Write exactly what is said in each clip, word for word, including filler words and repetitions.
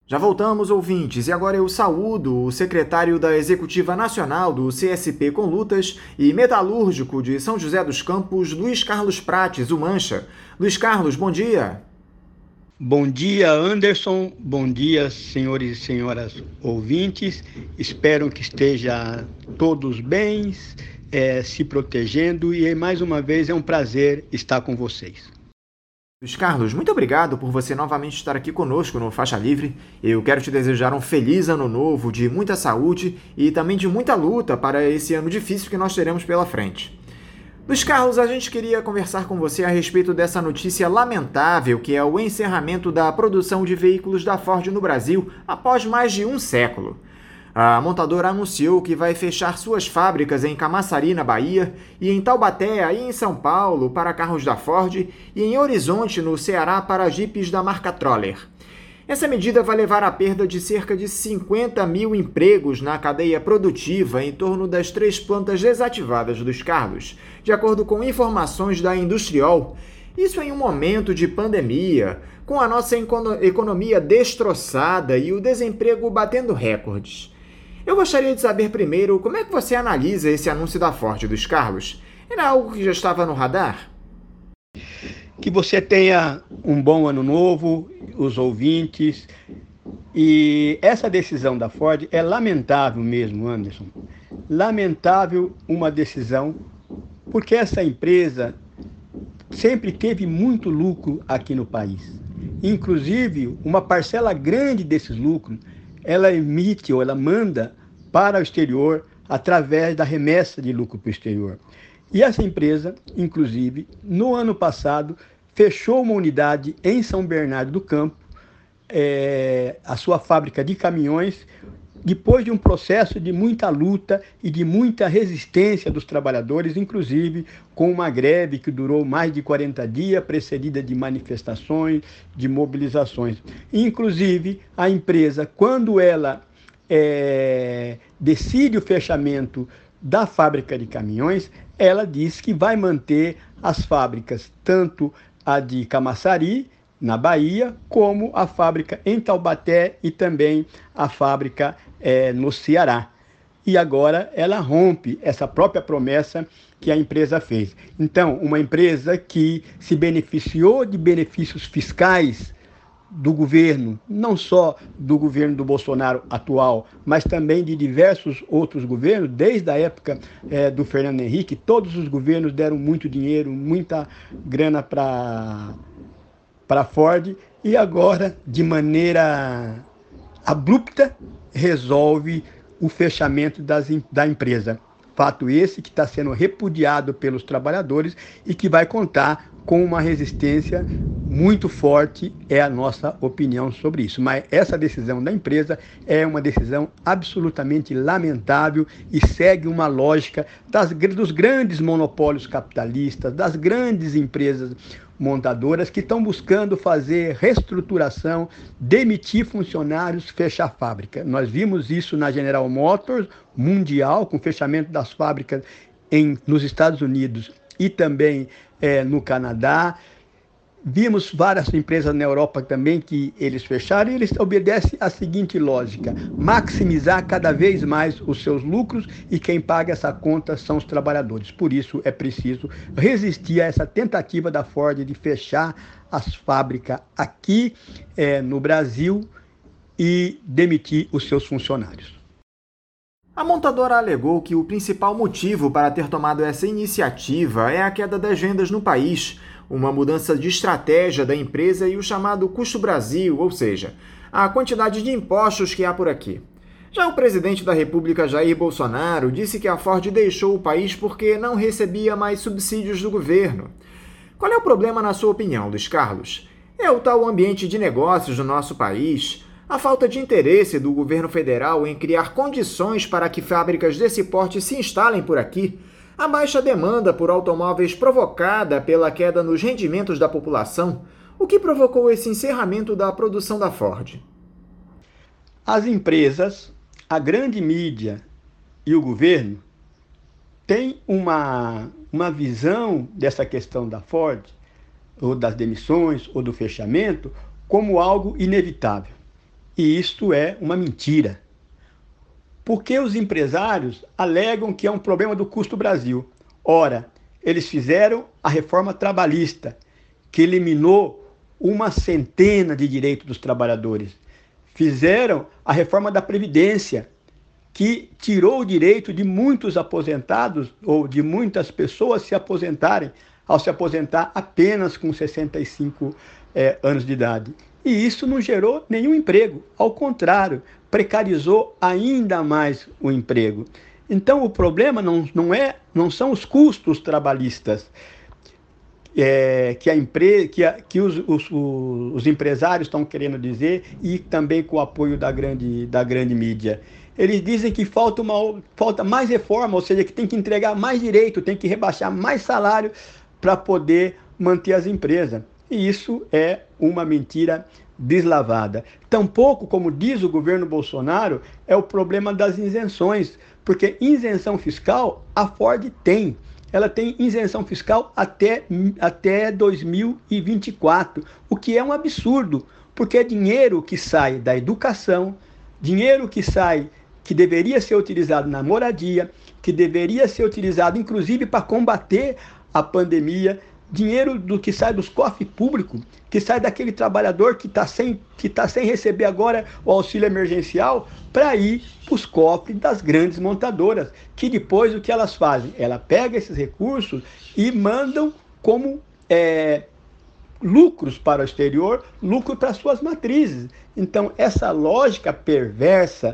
Já voltamos, ouvintes, e agora eu saúdo o secretário da Executiva Nacional do C S P com Lutas e metalúrgico de São José dos Campos, Luiz Carlos Prates, o Mancha. Luiz Carlos, bom dia. Bom dia, Anderson. Bom dia, senhores e senhoras ouvintes. Espero que estejam todos bem, é, se protegendo, e mais uma vez é um prazer estar com vocês. Luiz Carlos, muito obrigado por você novamente estar aqui conosco no Faixa Livre. Eu quero te desejar um feliz ano novo, de muita saúde e também de muita luta para esse ano difícil que nós teremos pela frente. Luiz Carlos, a gente queria conversar com você a respeito dessa notícia lamentável que é o encerramento da produção de veículos da Ford no Brasil após mais de um século. A montadora anunciou que vai fechar suas fábricas em Camaçari, na Bahia, e em Taubaté, aí em São Paulo, para carros da Ford, e em Horizonte, no Ceará, para jipes da marca Troller. Essa medida vai levar à perda de cerca de cinquenta mil empregos na cadeia produtiva em torno das três plantas desativadas dos Carlos, de acordo com informações da Industriol. Isso em um momento de pandemia, com a nossa economia destroçada e o desemprego batendo recordes. Eu gostaria de saber primeiro como é que você analisa esse anúncio da Ford, Luiz Carlos. Era algo que já estava no radar? Que você tenha um bom ano novo, os ouvintes. E essa decisão da Ford é lamentável mesmo, Anderson. Lamentável uma decisão, porque essa empresa sempre teve muito lucro aqui no país. Inclusive, uma parcela grande desses lucros, ela emite ou ela manda para o exterior através da remessa de lucro para o exterior. E essa empresa, inclusive, no ano passado, fechou uma unidade em São Bernardo do Campo, é, a sua fábrica de caminhões, depois de um processo de muita luta e de muita resistência dos trabalhadores, inclusive com uma greve que durou mais de quarenta dias, precedida de manifestações, de mobilizações. Inclusive, a empresa, quando ela é, decide o fechamento da fábrica de caminhões, ela diz que vai manter as fábricas, tanto a de Camaçari, na Bahia, como a fábrica em Taubaté e também a fábrica é, no Ceará. E agora ela rompe essa própria promessa que a empresa fez. Então, uma empresa que se beneficiou de benefícios fiscais do governo, não só do governo do Bolsonaro atual, mas também de diversos outros governos, desde a época é, do Fernando Henrique, todos os governos deram muito dinheiro, muita grana para para a Ford, e agora, de maneira abrupta, resolve o fechamento das, da empresa. Fato esse que está sendo repudiado pelos trabalhadores e que vai contar com uma resistência muito forte, é a nossa opinião sobre isso. Mas essa decisão da empresa é uma decisão absolutamente lamentável e segue uma lógica das, dos grandes monopólios capitalistas, das grandes empresas montadoras que estão buscando fazer reestruturação, demitir funcionários, fechar fábrica. Nós vimos isso na General Motors mundial, com o fechamento das fábricas em, nos Estados Unidos e também é, no Canadá. Vimos várias empresas na Europa também que eles fecharam, e eles obedecem à seguinte lógica: maximizar cada vez mais os seus lucros, e quem paga essa conta são os trabalhadores. Por isso é preciso resistir a essa tentativa da Ford de fechar as fábricas aqui é, no Brasil e demitir os seus funcionários. A montadora alegou que o principal motivo para ter tomado essa iniciativa é a queda das vendas no país, uma mudança de estratégia da empresa e o chamado custo Brasil, ou seja, a quantidade de impostos que há por aqui. Já o presidente da República, Jair Bolsonaro, disse que a Ford deixou o país porque não recebia mais subsídios do governo. Qual é o problema, na sua opinião, Luiz Carlos? É o tal ambiente de negócios do nosso país? A falta de interesse do governo federal em criar condições para que fábricas desse porte se instalem por aqui? A baixa demanda por automóveis provocada pela queda nos rendimentos da população? O que provocou esse encerramento da produção da Ford? As empresas, a grande mídia e o governo têm uma, uma visão dessa questão da Ford, ou das demissões, ou do fechamento, como algo inevitável. E isto é uma mentira. Porque os empresários alegam que é um problema do custo Brasil. Ora, eles fizeram a reforma trabalhista, que eliminou uma centena de direitos dos trabalhadores. Fizeram a reforma da Previdência, que tirou o direito de muitos aposentados, ou de muitas pessoas se aposentarem, ao se aposentar apenas com sessenta e cinco é, anos de idade. E isso não gerou nenhum emprego, ao contrário, precarizou ainda mais o emprego. Então o problema não, não, é, não são os custos trabalhistas é, que, a empre, que, a, que os, os, os empresários estão querendo dizer, e também com o apoio da grande, da grande mídia. Eles dizem que falta, uma, falta mais reforma, ou seja, que tem que entregar mais direito, tem que rebaixar mais salário para poder manter as empresas. E isso é uma mentira deslavada. Tampouco, como diz o governo Bolsonaro, é o problema das isenções, porque isenção fiscal a Ford tem. Ela tem isenção fiscal até, até dois mil e vinte e quatro, o que é um absurdo, porque é dinheiro que sai da educação, dinheiro que sai, que deveria ser utilizado na moradia, que deveria ser utilizado inclusive para combater a pandemia, dinheiro do que sai dos cofres públicos, que sai daquele trabalhador que está sem, que tá sem receber agora o auxílio emergencial, para ir para os cofres das grandes montadoras, que depois o que elas fazem? Ela pega esses recursos e mandam como é, lucros para o exterior, lucro para suas matrizes. Então, essa lógica perversa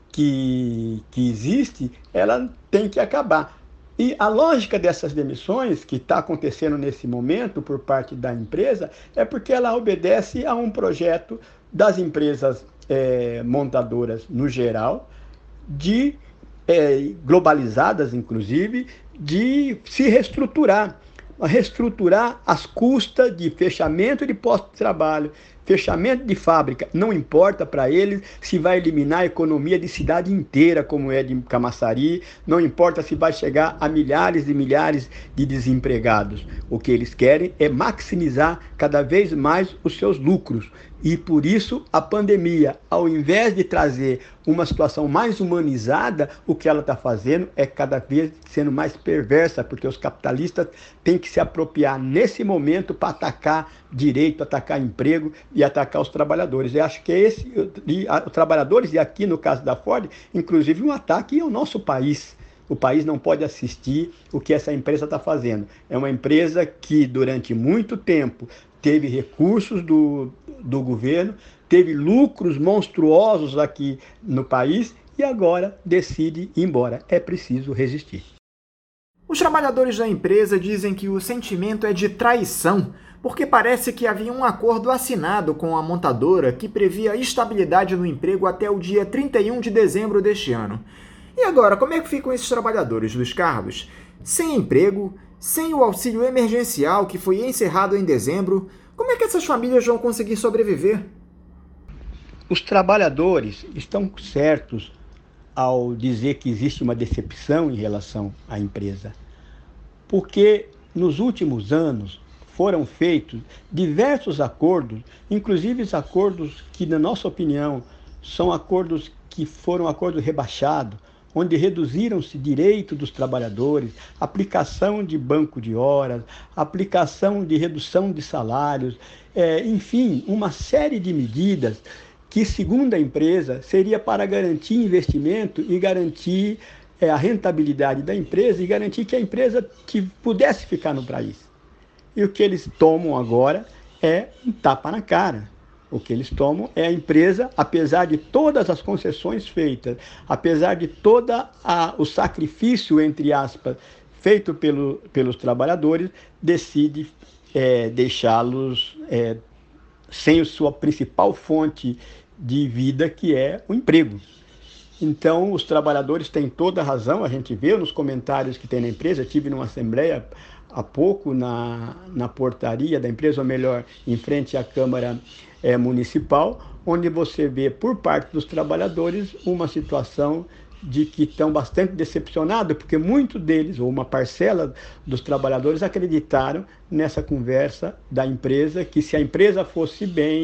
que, que existe, ela tem que acabar. E a lógica dessas demissões que está acontecendo nesse momento por parte da empresa é porque ela obedece a um projeto das empresas é, montadoras no geral, de é, globalizadas inclusive, de se reestruturar, reestruturar às custas de fechamento de postos de trabalho, fechamento de fábrica. Não importa para eles se vai eliminar a economia de cidade inteira, como é de Camaçari, não importa se vai chegar a milhares e milhares de desempregados. O que eles querem é maximizar cada vez mais os seus lucros. E por isso a pandemia, ao invés de trazer uma situação mais humanizada, o que ela está fazendo é cada vez sendo mais perversa, porque os capitalistas têm que se apropriar nesse momento para atacar direito, atacar emprego e atacar os trabalhadores. Eu acho que é esse, e, a, os trabalhadores, e aqui no caso da Ford, inclusive um ataque ao nosso país. O país não pode assistir o que essa empresa está fazendo. É uma empresa que durante muito tempo teve recursos do, do governo, teve lucros monstruosos aqui no país e agora decide ir embora. É preciso resistir. Os trabalhadores da empresa dizem que o sentimento é de traição, porque parece que havia um acordo assinado com a montadora que previa estabilidade no emprego até o dia trinta e um de dezembro deste ano. E agora, como é que ficam esses trabalhadores, Luiz Carlos? Sem emprego, sem o auxílio emergencial que foi encerrado em dezembro, como é que essas famílias vão conseguir sobreviver? Os trabalhadores estão certos ao dizer que existe uma decepção em relação à empresa, porque nos últimos anos foram feitos diversos acordos, inclusive os acordos que, na nossa opinião, são acordos que foram acordos rebaixados, onde reduziram-se direitos dos trabalhadores, aplicação de banco de horas, aplicação de redução de salários, é, enfim, uma série de medidas que, segundo a empresa, seria para garantir investimento e garantir é, a rentabilidade da empresa e garantir que a empresa que pudesse ficar no país. E o que eles tomam agora é um tapa na cara. O que eles tomam é a empresa, apesar de todas as concessões feitas, apesar de todo o sacrifício, entre aspas, feito pelo, pelos trabalhadores, decide é, deixá-los é, sem a sua principal fonte de vida, que é o emprego. Então, os trabalhadores têm toda a razão, a gente vê nos comentários que tem na empresa. Eu estive numa assembleia há pouco na, na portaria da empresa, ou melhor, em frente à Câmara é, Municipal, onde você vê por parte dos trabalhadores uma situação de que estão bastante decepcionados, porque muitos deles, ou uma parcela dos trabalhadores, acreditaram nessa conversa da empresa, que se a empresa fosse bem,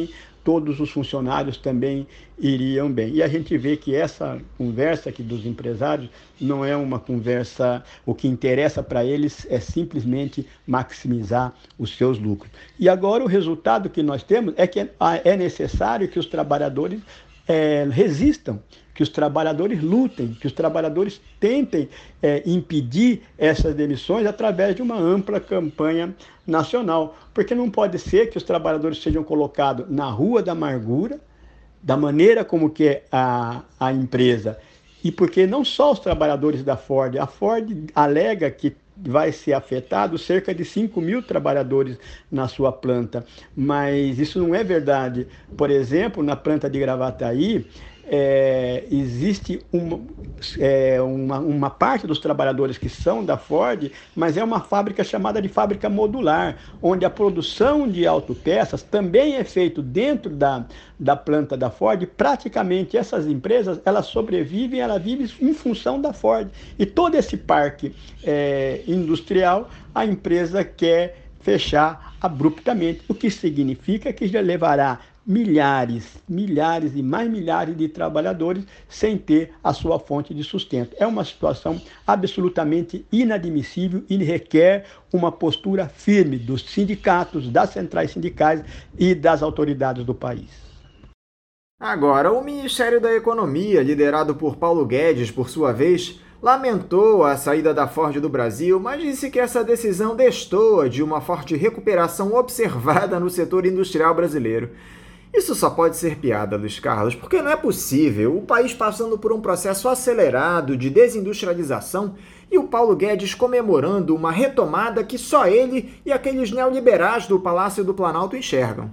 todos os funcionários também iriam bem. E a gente vê que essa conversa aqui dos empresários não é uma conversa, o que interessa para eles é simplesmente maximizar os seus lucros. E agora o resultado que nós temos é que é necessário que os trabalhadores é, resistam, que os trabalhadores lutem, que os trabalhadores tentem é, impedir essas demissões através de uma ampla campanha nacional. Porque não pode ser que os trabalhadores sejam colocados na rua da amargura, da maneira como que é a, a empresa. E porque não só os trabalhadores da Ford, a Ford alega que vai ser afetado cerca de cinco mil trabalhadores na sua planta, mas isso não é verdade. Por exemplo, na planta de Gravataí, É, existe uma, é, uma, uma parte dos trabalhadores que são da Ford, mas é uma fábrica chamada de fábrica modular, onde a produção de autopeças também é feita dentro da, da planta da Ford. Praticamente essas empresas, elas sobrevivem, elas vivem em função da Ford. E todo esse parque é, industrial, a empresa quer fechar abruptamente, o que significa que já levará milhares, milhares e mais milhares de trabalhadores sem ter a sua fonte de sustento. É uma situação absolutamente inadmissível e requer uma postura firme dos sindicatos, das centrais sindicais e das autoridades do país. Agora, o Ministério da Economia, liderado por Paulo Guedes, por sua vez, lamentou a saída da Ford do Brasil, mas disse que essa decisão destoa de uma forte recuperação observada no setor industrial brasileiro. Isso só pode ser piada, Luiz Carlos, porque não é possível o país passando por um processo acelerado de desindustrialização e o Paulo Guedes comemorando uma retomada que só ele e aqueles neoliberais do Palácio do Planalto enxergam.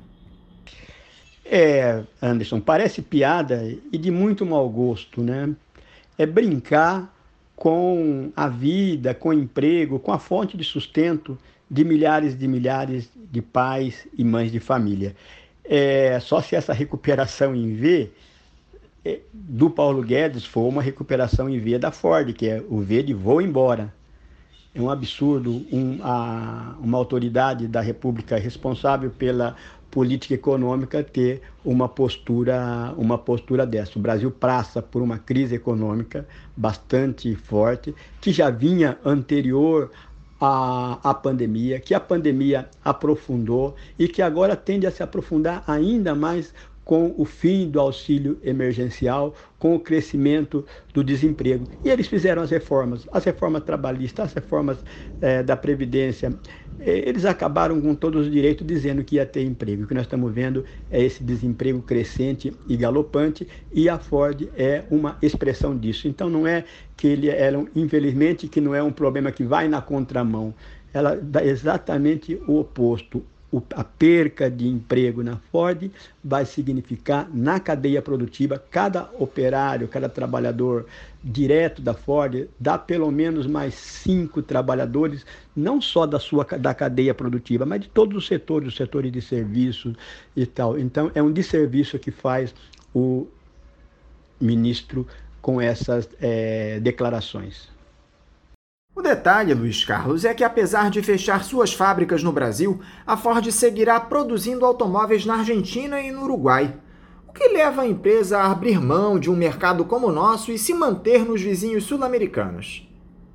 É, Anderson, parece piada e de muito mau gosto, né? É brincar com a vida, com o emprego, com a fonte de sustento de milhares e milhares de pais e mães de família. É, só se essa recuperação em V é, do Paulo Guedes for uma recuperação em V da Ford, que é o V de vou embora. É um absurdo um, a, uma autoridade da República responsável pela política econômica ter uma postura, uma postura dessa. O Brasil passa por uma crise econômica bastante forte, que já vinha anterior A, a pandemia, que a pandemia aprofundou e que agora tende a se aprofundar ainda mais com o fim do auxílio emergencial, com o crescimento do desemprego. E eles fizeram as reformas, as reformas trabalhistas, as reformas é, da Previdência. Eles acabaram com todos os direitos dizendo que ia ter emprego. O que nós estamos vendo é esse desemprego crescente e galopante, e a Ford é uma expressão disso. Então não é que ele é, infelizmente, que não é um problema que vai na contramão. Ela dá exatamente o oposto. A perca de emprego na Ford vai significar, na cadeia produtiva, cada operário, cada trabalhador direto da Ford dá pelo menos mais cinco trabalhadores, não só da sua da cadeia produtiva, mas de todos os setores, os setores de serviços e tal. Então, é um desserviço que faz o ministro com essas é, declarações. O detalhe, Luiz Carlos, é que apesar de fechar suas fábricas no Brasil, a Ford seguirá produzindo automóveis na Argentina e no Uruguai. O que leva a empresa a abrir mão de um mercado como o nosso e se manter nos vizinhos sul-americanos?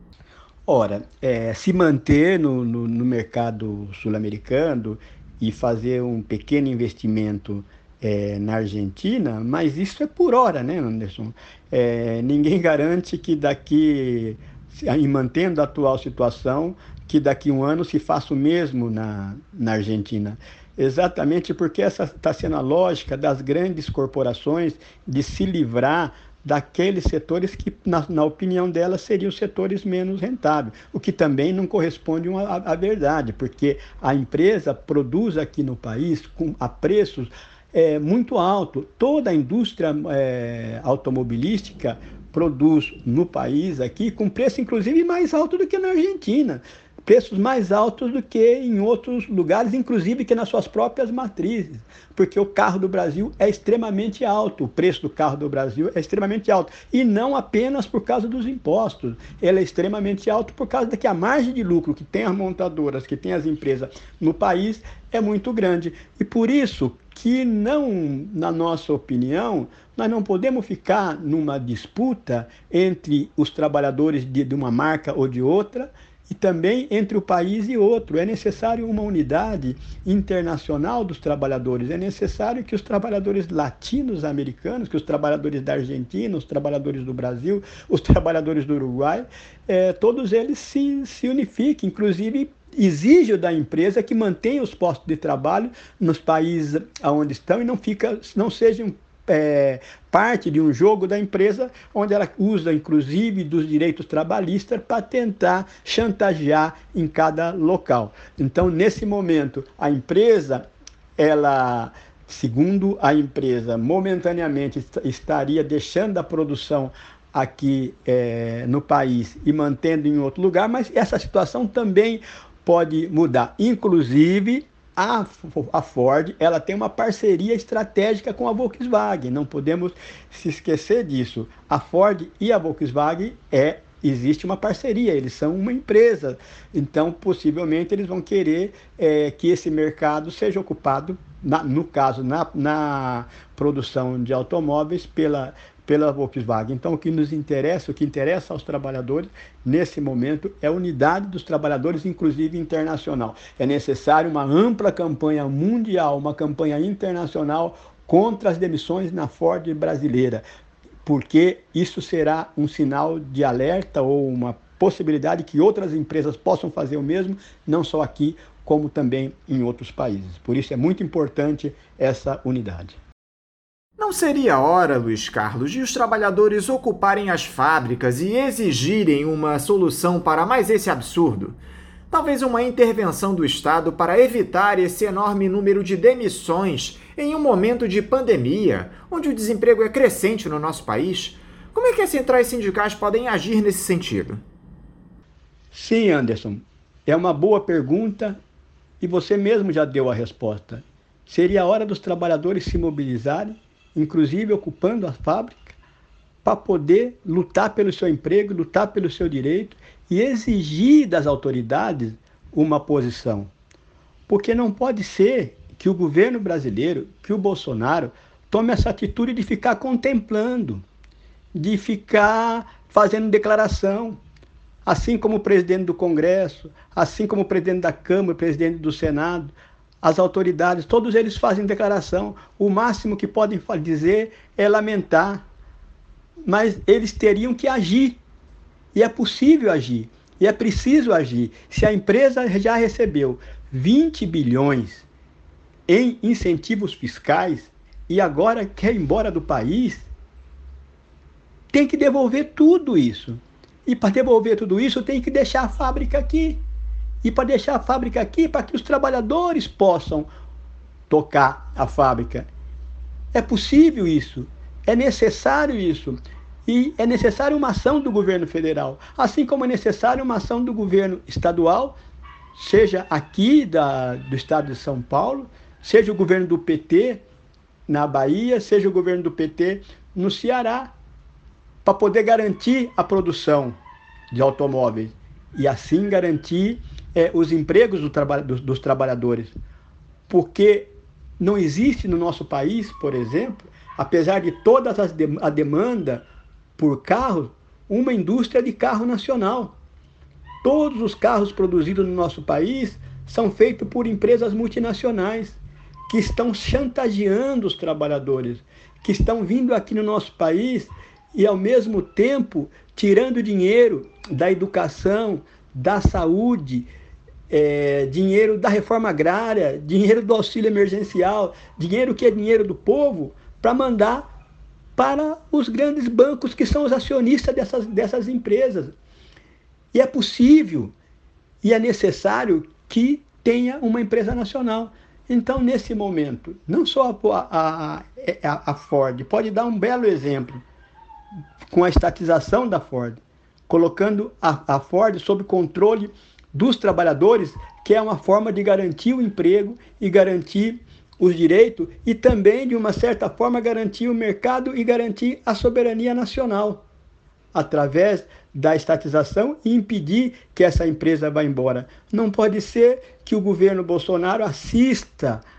Ora, é, se manter no, no, no mercado sul-americano e fazer um pequeno investimento é, na Argentina, mas isso é por hora, né, Anderson? É, ninguém garante que daqui... e mantendo a atual situação, que daqui a um ano se faça o mesmo na, na Argentina. Exatamente porque essa está sendo a lógica das grandes corporações de se livrar daqueles setores que, na, na opinião delas, seriam setores menos rentáveis, o que também não corresponde à, à verdade, porque a empresa produz aqui no país com, a preços é, muito altos. Toda a indústria é, automobilística produz no país aqui com preço inclusive mais alto do que na Argentina, preços mais altos do que em outros lugares, inclusive que nas suas próprias matrizes, porque o carro do Brasil é extremamente alto, o preço do carro do Brasil é extremamente alto, e não apenas por causa dos impostos, ele é extremamente alto por causa de que a margem de lucro que tem as montadoras, que tem as empresas no país, é muito grande, e por isso que não, na nossa opinião, nós não podemos ficar numa disputa entre os trabalhadores de, de uma marca ou de outra, e também entre o país e outro. É necessário uma unidade internacional dos trabalhadores. É necessário que os trabalhadores latinos-americanos, que os trabalhadores da Argentina, os trabalhadores do Brasil, os trabalhadores do Uruguai, eh, todos eles se, se unifiquem, inclusive exige da empresa que mantenha os postos de trabalho nos países onde estão e não, fica, não sejam é, parte de um jogo da empresa onde ela usa, inclusive, dos direitos trabalhistas para tentar chantagear em cada local. Então, nesse momento, a empresa, ela, segundo a empresa, momentaneamente estaria deixando a produção aqui é, no país e mantendo em outro lugar, mas essa situação também pode mudar. Inclusive, a, a Ford, ela tem uma parceria estratégica com a Volkswagen, não podemos se esquecer disso. A Ford e a Volkswagen, é, existe uma parceria, eles são uma empresa, então possivelmente eles vão querer é, que esse mercado seja ocupado, na, no caso, na, na produção de automóveis, pela pela Volkswagen. Então, o que nos interessa, o que interessa aos trabalhadores, nesse momento, é a unidade dos trabalhadores, inclusive internacional. É necessário uma ampla campanha mundial, uma campanha internacional contra as demissões na Ford brasileira, porque isso será um sinal de alerta ou uma possibilidade que outras empresas possam fazer o mesmo, não só aqui, como também em outros países. Por isso é muito importante essa unidade. Não seria a hora, Luiz Carlos, de os trabalhadores ocuparem as fábricas e exigirem uma solução para mais esse absurdo? Talvez uma intervenção do Estado para evitar esse enorme número de demissões em um momento de pandemia, onde o desemprego é crescente no nosso país? Como é que as centrais sindicais podem agir nesse sentido? Sim, Anderson, é uma boa pergunta e você mesmo já deu a resposta. Seria a hora dos trabalhadores se mobilizarem, inclusive ocupando a fábrica, para poder lutar pelo seu emprego, lutar pelo seu direito e exigir das autoridades uma posição. Porque não pode ser que o governo brasileiro, que o Bolsonaro, tome essa atitude de ficar contemplando, de ficar fazendo declaração, assim como o presidente do Congresso, assim como o presidente da Câmara, o presidente do Senado, as autoridades, todos eles fazem declaração. O máximo que podem dizer é lamentar, mas eles teriam que agir. E é possível agir, e é preciso agir. Se a empresa já recebeu vinte bilhões em incentivos fiscais e agora quer ir embora do país, tem que devolver tudo isso. E para devolver tudo isso, tem que deixar a fábrica aqui. E para deixar a fábrica aqui, para que os trabalhadores possam tocar a fábrica. É possível isso, é necessário isso. E é necessário uma ação do governo federal, assim como é necessário uma ação do governo estadual, seja aqui da, do estado de São Paulo, seja o governo do P T na Bahia, seja o governo do P T no Ceará, para poder garantir a produção de automóveis e assim garantir É, os empregos do traba- dos, dos trabalhadores, porque não existe no nosso país, por exemplo, apesar de toda de- a demanda por carros, uma indústria de carro nacional. Todos os carros produzidos no nosso país são feitos por empresas multinacionais que estão chantageando os trabalhadores, que estão vindo aqui no nosso país e, ao mesmo tempo, tirando dinheiro da educação, da saúde, é, dinheiro da reforma agrária, dinheiro do auxílio emergencial, dinheiro que é dinheiro do povo, para mandar para os grandes bancos que são os acionistas dessas, dessas empresas. E é possível e é necessário que tenha uma empresa nacional. Então, nesse momento, não só a, a, a Ford pode dar um belo exemplo com a estatização da Ford, colocando a, a Ford sob controle dos trabalhadores, que é uma forma de garantir o emprego e garantir os direitos e também, de uma certa forma, garantir o mercado e garantir a soberania nacional, através da estatização e impedir que essa empresa vá embora. Não pode ser que o governo Bolsonaro assista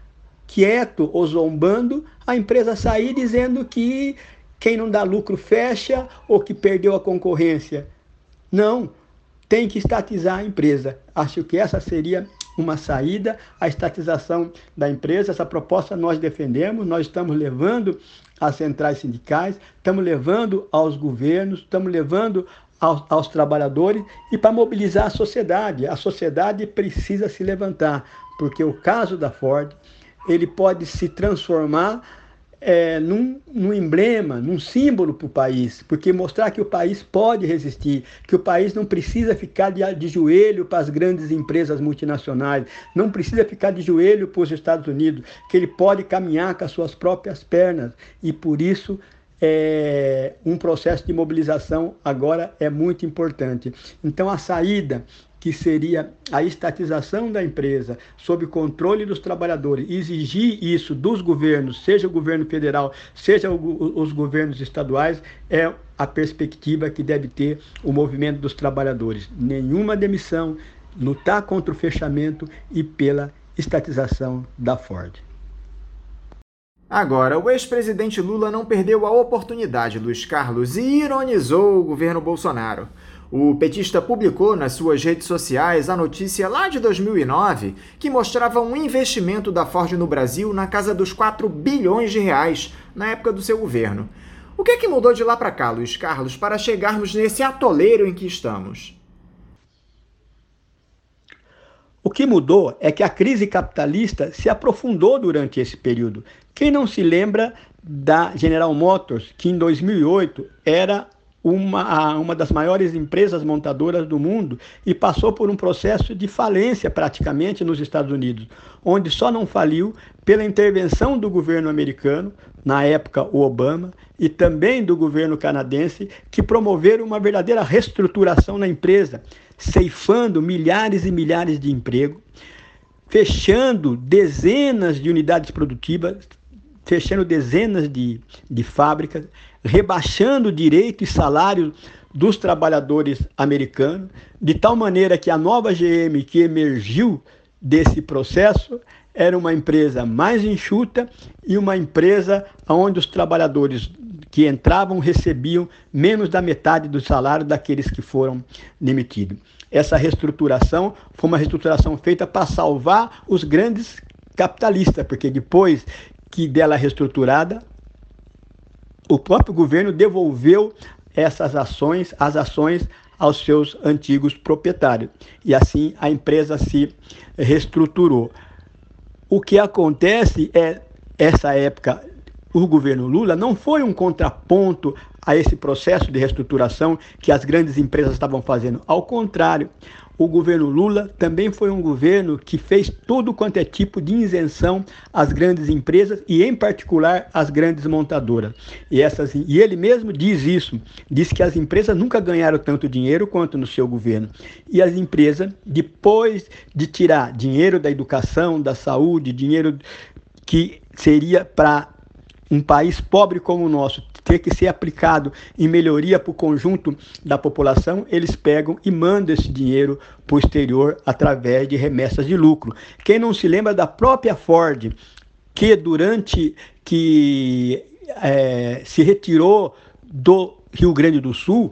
quieto ou zombando, a empresa sair dizendo que quem não dá lucro fecha ou que perdeu a concorrência. Não, tem que estatizar a empresa. Acho que essa seria uma saída, a estatização da empresa. Essa proposta nós defendemos, nós estamos levando às centrais sindicais, estamos levando aos governos, estamos levando aos, aos trabalhadores e para mobilizar a sociedade. A sociedade precisa se levantar, porque o caso da Ford, ele pode se transformar É, num, num emblema, num símbolo para o país, porque mostrar que o país pode resistir, que o país não precisa ficar de, de joelho para as grandes empresas multinacionais, não precisa ficar de joelho para os Estados Unidos, que ele pode caminhar com as suas próprias pernas, e por isso é, um processo de mobilização agora é muito importante. Então a saída, que seria a estatização da empresa sob controle dos trabalhadores, exigir isso dos governos, seja o governo federal, seja o, os governos estaduais, é a perspectiva que deve ter o movimento dos trabalhadores. Nenhuma demissão, lutar contra o fechamento e pela estatização da Ford. Agora, o ex-presidente Lula não perdeu a oportunidade, Luiz Carlos, e ironizou o governo Bolsonaro. O petista publicou nas suas redes sociais a notícia lá de dois mil e nove que mostrava um investimento da Ford no Brasil na casa dos quatro bilhões de reais na época do seu governo. O que é que mudou de lá para cá, Luiz Carlos, para chegarmos nesse atoleiro em que estamos? O que mudou é que a crise capitalista se aprofundou durante esse período. Quem não se lembra da General Motors, que em dois mil e oito era Uma, uma das maiores empresas montadoras do mundo e passou por um processo de falência praticamente nos Estados Unidos, onde só não faliu pela intervenção do governo americano, na época o Obama, e também do governo canadense, que promoveram uma verdadeira reestruturação na empresa, ceifando milhares e milhares de empregos, fechando dezenas de unidades produtivas, fechando dezenas de, de fábricas, rebaixando o direito e salário dos trabalhadores americanos, de tal maneira que a nova G M que emergiu desse processo era uma empresa mais enxuta e uma empresa onde os trabalhadores que entravam recebiam menos da metade do salário daqueles que foram demitidos. Essa reestruturação foi uma reestruturação feita para salvar os grandes capitalistas, porque depois que dela reestruturada, o próprio governo devolveu essas ações, as ações aos seus antigos proprietários. E assim a empresa se reestruturou. O que acontece é, essa época, o governo Lula não foi um contraponto a esse processo de reestruturação que as grandes empresas estavam fazendo. Ao contrário, o governo Lula também foi um governo que fez tudo quanto é tipo de isenção às grandes empresas e, em particular, às grandes montadoras. E, essas, e ele mesmo diz isso, diz que as empresas nunca ganharam tanto dinheiro quanto no seu governo. E as empresas, depois de tirar dinheiro da educação, da saúde, dinheiro que seria para um país pobre como o nosso, ter que ser aplicado em melhoria para o conjunto da população, eles pegam e mandam esse dinheiro para o exterior através de remessas de lucro. Quem não se lembra da própria Ford, que durante que é, se retirou do Rio Grande do Sul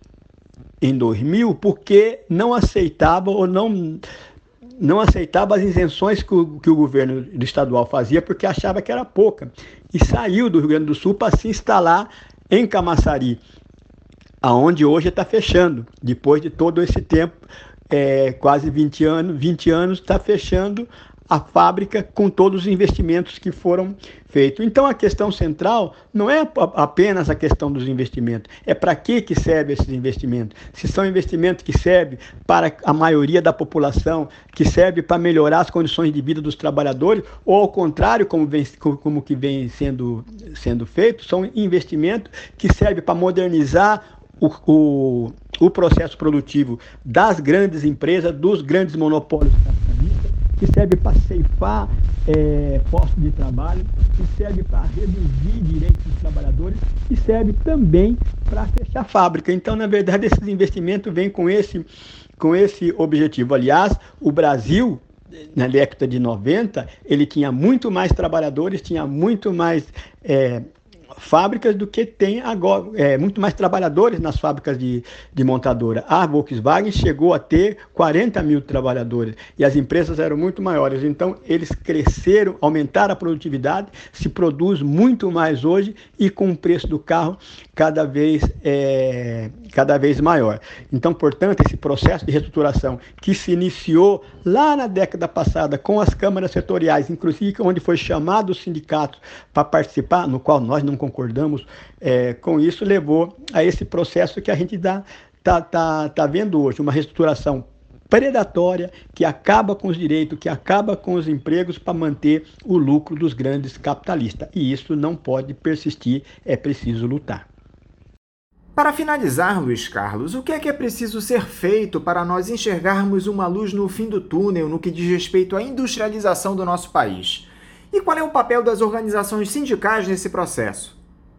em dois mil, porque não aceitava ou não não aceitava as isenções que o, que o governo do estadual fazia, porque achava que era pouca. E saiu do Rio Grande do Sul para se instalar em Camaçari, aonde hoje está fechando. Depois de todo esse tempo, é, quase vinte anos, vinte anos, está fechando a fábrica com todos os investimentos que foram feitos. Então a questão central não é apenas a questão dos investimentos, é para que que serve esses investimentos. Se são investimentos que servem para a maioria da população, que serve para melhorar as condições de vida dos trabalhadores, ou ao contrário, como, vem, como que vem sendo, sendo feito, são investimentos que servem para modernizar o, o, o processo produtivo das grandes empresas, dos grandes monopólios capitalistas, que serve para ceifar é, postos de trabalho, que serve para reduzir direitos dos trabalhadores e serve também para fechar fábrica. Então, na verdade, esses investimentos vêm com esse, com esse objetivo. Aliás, o Brasil, na década de noventa, ele tinha muito mais trabalhadores, tinha muito mais é, fábricas do que tem agora, é, muito mais trabalhadores nas fábricas de, de montadora. A Volkswagen chegou a ter quarenta mil trabalhadores e as empresas eram muito maiores. Então, eles cresceram, aumentaram a produtividade, se produz muito mais hoje e com o preço do carro cada vez, é, cada vez maior. Então, portanto, esse processo de reestruturação que se iniciou lá na década passada com as câmaras setoriais, inclusive onde foi chamado os sindicatos para participar, no qual nós não concordamos é, com isso, levou a esse processo que a gente está tá, tá, tá vendo hoje, uma reestruturação predatória que acaba com os direitos, que acaba com os empregos para manter o lucro dos grandes capitalistas. E isso não pode persistir, é preciso lutar. Para finalizar, Luiz Carlos, o que é que é preciso ser feito para nós enxergarmos uma luz no fim do túnel no que diz respeito à industrialização do nosso país? E qual é o papel das organizações sindicais nesse processo?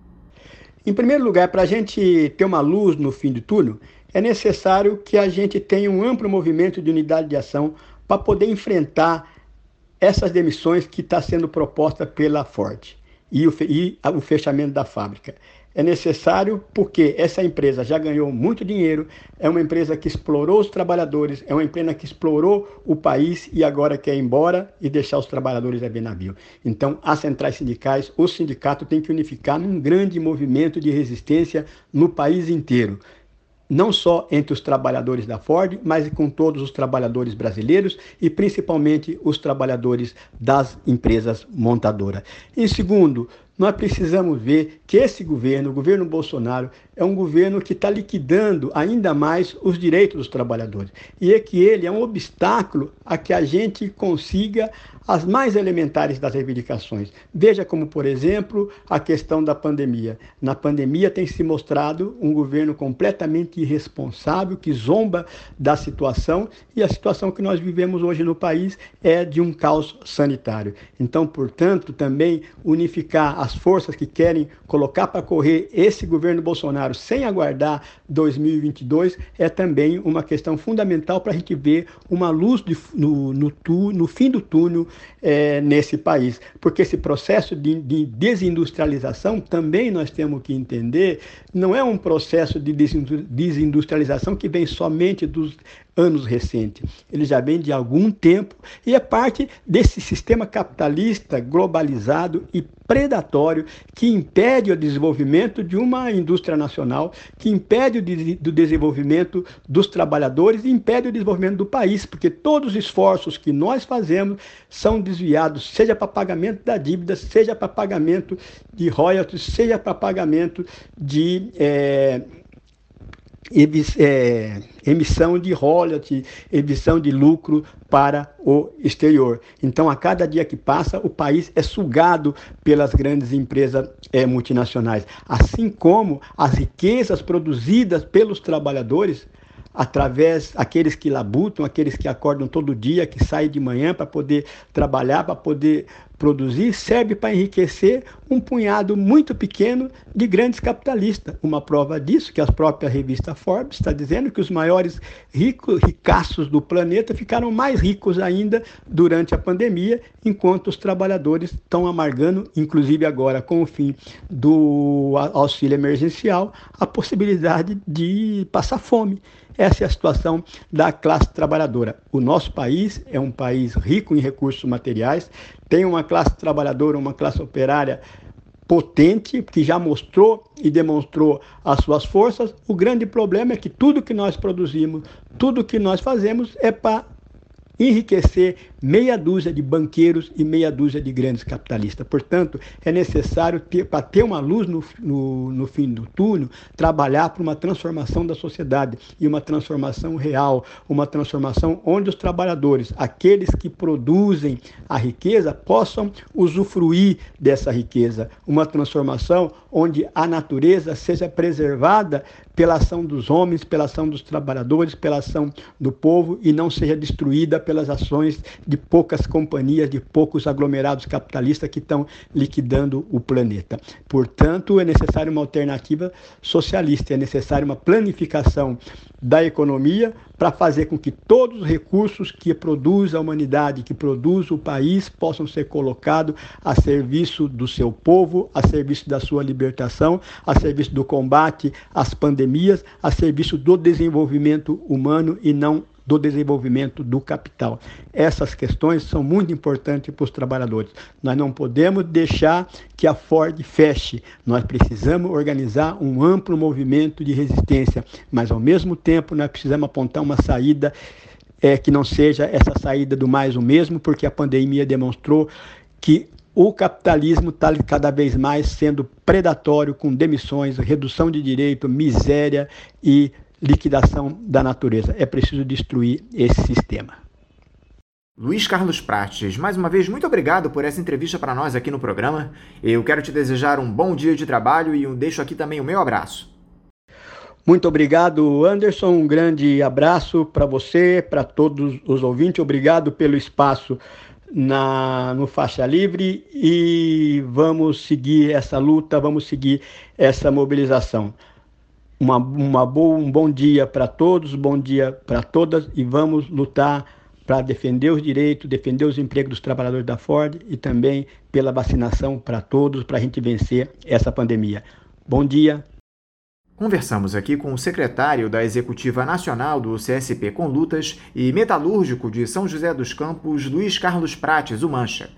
Em primeiro lugar, para a gente ter uma luz no fim do túnel, é necessário que a gente tenha um amplo movimento de unidade de ação para poder enfrentar essas demissões que está sendo proposta pela Ford e o, e o fechamento da fábrica. É necessário porque essa empresa já ganhou muito dinheiro, é uma empresa que explorou os trabalhadores, é uma empresa que explorou o país e agora quer ir embora e deixar os trabalhadores a ver navio. Então, as centrais sindicais, o sindicato tem que unificar num grande movimento de resistência no país inteiro. Não só entre os trabalhadores da Ford, mas com todos os trabalhadores brasileiros e principalmente os trabalhadores das empresas montadoras. Em segundo, nós precisamos ver que esse governo, o governo Bolsonaro, é um governo que está liquidando ainda mais os direitos dos trabalhadores. E é que ele é um obstáculo a que a gente consiga as mais elementares das reivindicações. Veja como, por exemplo, a questão da pandemia. Na pandemia tem se mostrado um governo completamente irresponsável, que zomba da situação, e a situação que nós vivemos hoje no país é de um caos sanitário. Então, portanto, também unificar as forças que querem colocar para correr esse governo Bolsonaro sem aguardar dois mil e vinte e dois é também uma questão fundamental para a gente ver uma luz de, no, no, tu, no fim do túnel é, nesse país. Porque esse processo de, de desindustrialização também nós temos que entender, não é um processo de desindustrialização que vem somente dos anos recentes. Ele já vem de algum tempo e é parte desse sistema capitalista globalizado e predatório que impede o desenvolvimento de uma indústria nacional, que impede o de, do desenvolvimento dos trabalhadores e impede o desenvolvimento do país, porque todos os esforços que nós fazemos são desviados, seja para pagamento da dívida, seja para pagamento de royalties, seja para pagamento de é, É, emissão de royalty, emissão de lucro para o exterior. Então, a cada dia que passa, o país é sugado pelas grandes empresas é, multinacionais, assim como as riquezas produzidas pelos trabalhadores, através aqueles que labutam, aqueles que acordam todo dia, que saem de manhã para poder trabalhar, para poder produzir, serve para enriquecer um punhado muito pequeno de grandes capitalistas. Uma prova disso, que a própria revista Forbes está dizendo que os maiores ricos, ricaços do planeta ficaram mais ricos ainda durante a pandemia, enquanto os trabalhadores estão amargando, inclusive agora com o fim do auxílio emergencial, a possibilidade de passar fome. Essa é a situação da classe trabalhadora. O nosso país é um país rico em recursos materiais, tem uma classe trabalhadora, uma classe operária potente, que já mostrou e demonstrou as suas forças. O grande problema é que tudo que nós produzimos, tudo que nós fazemos é para enriquecer meia dúzia de banqueiros e meia dúzia de grandes capitalistas. Portanto, é necessário, ter, para ter uma luz no, no, no fim do túnel, trabalhar para uma transformação da sociedade e uma transformação real, uma transformação onde os trabalhadores, aqueles que produzem a riqueza, possam usufruir dessa riqueza. Uma transformação onde a natureza seja preservada pela ação dos homens, pela ação dos trabalhadores, pela ação do povo e não seja destruída pelas ações de poucas companhias, de poucos aglomerados capitalistas que estão liquidando o planeta. Portanto, é necessário uma alternativa socialista, é necessário uma planificação da economia para fazer com que todos os recursos que produz a humanidade, que produz o país, possam ser colocados a serviço do seu povo, a serviço da sua libertação, a serviço do combate às pandemias, a serviço do desenvolvimento humano e não do desenvolvimento do capital. Essas questões são muito importantes para os trabalhadores. Nós não podemos deixar que a Ford feche. Nós precisamos organizar um amplo movimento de resistência, mas ao mesmo tempo nós precisamos apontar uma saída é, que não seja essa saída do mais o mesmo, porque a pandemia demonstrou que o capitalismo está cada vez mais sendo predatório, com demissões, redução de direito, miséria e liquidação da natureza. É preciso destruir esse sistema. Luiz Carlos Prates, mais uma vez, muito obrigado por essa entrevista para nós aqui no programa. Eu quero te desejar um bom dia de trabalho e eu deixo aqui também o meu abraço. Muito obrigado, Anderson. Um grande abraço para você, para todos os ouvintes. Obrigado pelo espaço na, no Faixa Livre e vamos seguir essa luta, vamos seguir essa mobilização. Uma, uma boa, um bom dia para todos, bom dia para todas e vamos lutar para defender os direitos, defender os empregos dos trabalhadores da Ford e também pela vacinação para todos, para a gente vencer essa pandemia. Bom dia. Conversamos aqui com o secretário da Executiva Nacional do C S P com Lutas e metalúrgico de São José dos Campos, Luiz Carlos Prates, o Mancha.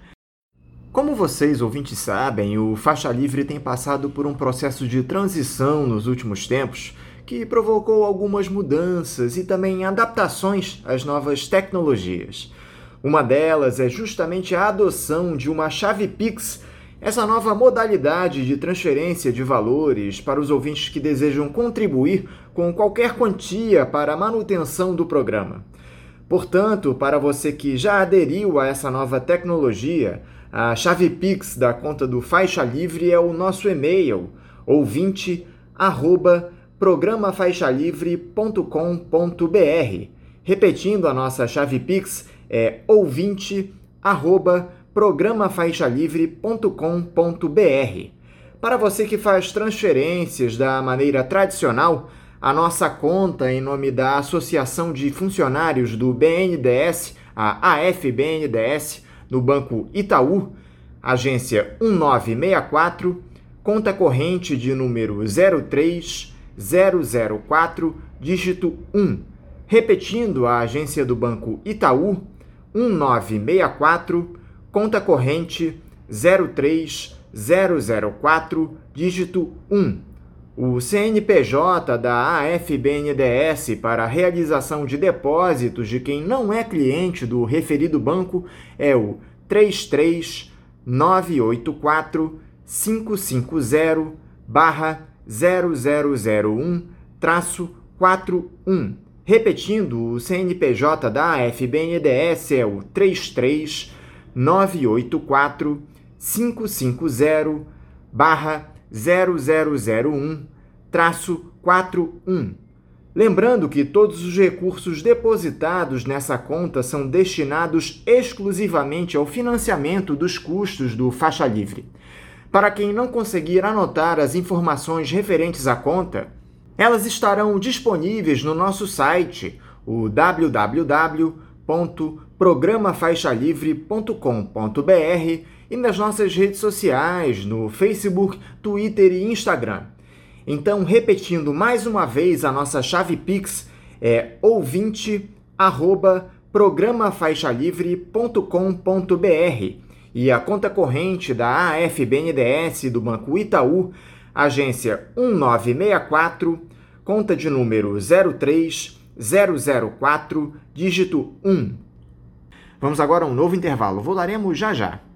Como vocês, ouvintes, sabem, o Faixa Livre tem passado por um processo de transição nos últimos tempos que provocou algumas mudanças e também adaptações às novas tecnologias. Uma delas é justamente a adoção de uma chave Pix, essa nova modalidade de transferência de valores para os ouvintes que desejam contribuir com qualquer quantia para a manutenção do programa. Portanto, para você que já aderiu a essa nova tecnologia, a chave Pix da conta do Faixa Livre é o nosso e-mail, ouvinte arroba programa faixa livre ponto com ponto br. Repetindo, a nossa chave Pix é ouvinte arroba programa faixa livre ponto com ponto br. Para você que faz transferências da maneira tradicional, a nossa conta em nome da Associação de Funcionários do B N D E S, a A F B N D E S, no Banco Itaú, agência um nove seis quatro, conta corrente de número zero três zero zero quatro, dígito um. Repetindo, a agência do Banco Itaú, um nove seis quatro, conta corrente zero três zero zero quatro, dígito um. O C N P J da A F B N D E S para a realização de depósitos de quem não é cliente do referido banco é o três três nove oito quatro cinco cinco zero barra zero zero zero um traço quatro um. Repetindo, o C N P J da A F B N D E S é o três três nove oito quatro cinco cinco zero barra zero zero zero um traço quatro um. Lembrando que todos os recursos depositados nessa conta são destinados exclusivamente ao financiamento dos custos do Faixa Livre. Para quem não conseguir anotar as informações referentes à conta, elas estarão disponíveis no nosso site, o w w w ponto programa faixa livre ponto com ponto br e nas nossas redes sociais, no Facebook, Twitter e Instagram. Então, repetindo mais uma vez, a nossa chave Pix é ouvinte arroba programa faixa livre ponto com ponto br e a conta corrente da A F B N D E S do Banco Itaú, agência um nove seis quatro, conta de número zero três zero zero quatro, dígito um. Vamos agora a um novo intervalo. Voltaremos já já.